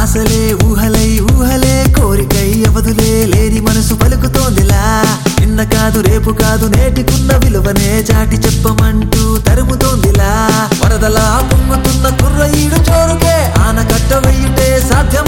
ఆశలే ఊహలై ఊహలే కోరికై అవధులే లేని మనసు పలుకుతోందిలా నిన్న కాదు రేపు కాదు నేటికున్న విలువనే చాటి చెప్పమంటూ తరుముతోందిలా వరదలా పొంగుతున్న కుర్రఈడు చోరుకే ఆనకట్ట వెయ్యుటే సాధ్యం